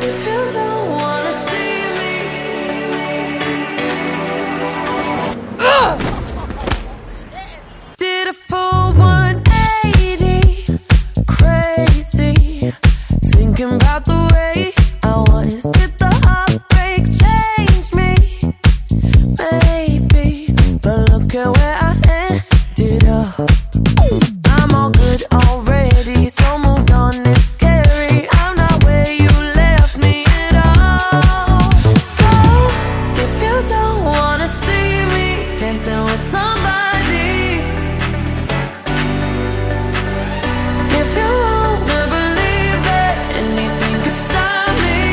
If you don't wanna see me, did a full 180, crazy, thinking about the way I was. Did the heartbreak change me? Maybe, but look at where I ended up. I'm all good already, so moved on, it's scary. I'm not where you left me at all. So, if you don't wanna see me dancing with somebody, if you wanna believe that anything could stop me,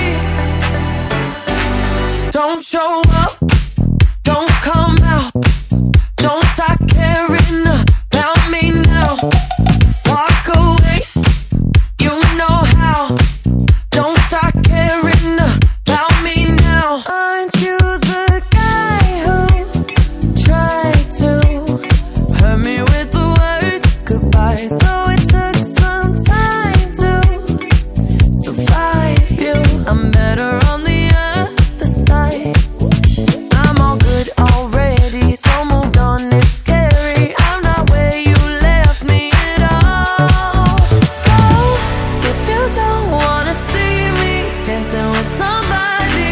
don't show up, don't come out, don't start caring about me now. Walk away, you know how. Don't start caring about me now. Aren't you the guy who tried to hurt me with the word goodbye? Though it took some time to survive you, I'm better on the other side. I'm all good already, so moved on, it's scary. I'm not where you left me at all. So, if you don't wanna see me dancing with somebody,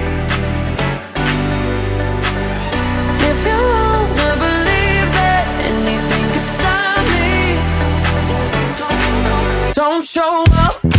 if you wanna believe that anything could stop me, don't show up,